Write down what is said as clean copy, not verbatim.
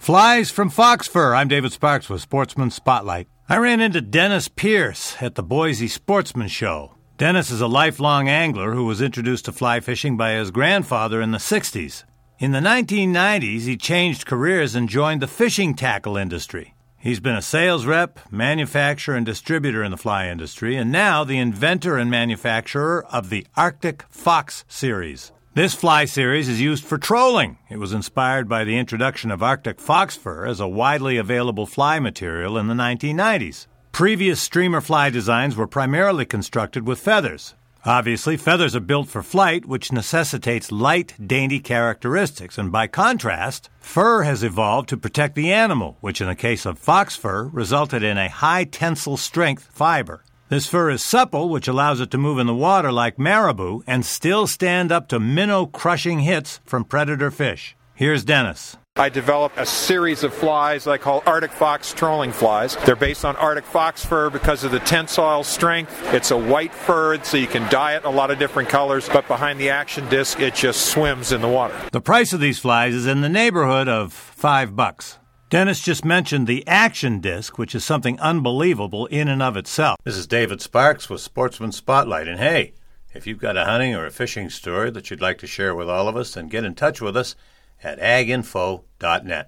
Flies from fox fur. I'm David Sparks with Sportsman Spotlight. I ran into Dennis Pierce at the Boise Sportsman Show. Dennis is a lifelong angler who was introduced to fly fishing by his grandfather in the 60s. In the 1990s, he changed careers and joined the fishing tackle industry. He's been a sales rep, manufacturer, and distributor in the fly industry, and now the inventor and manufacturer of the Arctic Fox series. This fly series is used for trolling. It was inspired by the introduction of Arctic fox fur as a widely available fly material in the 1990s. Previous streamer fly designs were primarily constructed with feathers. Obviously, feathers are built for flight, which necessitates light, dainty characteristics, and by contrast, fur has evolved to protect the animal, which in the case of fox fur resulted in a high tensile strength fiber. This fur is supple, which allows it to move in the water like marabou and still stand up to minnow-crushing hits from predator fish. Here's Dennis. I developed a series of flies that I call Arctic Fox trolling flies. They're based on Arctic fox fur because of the tensile strength. It's a white fur, so you can dye it a lot of different colors, but behind the action disc, it just swims in the water. The price of these flies is in the neighborhood of $5. Dennis just mentioned the action disc, which is something unbelievable in and of itself. This is David Sparks with Sportsman Spotlight. And hey, if you've got a hunting or a fishing story that you'd like to share with all of us, then get in touch with us at aginfo.net.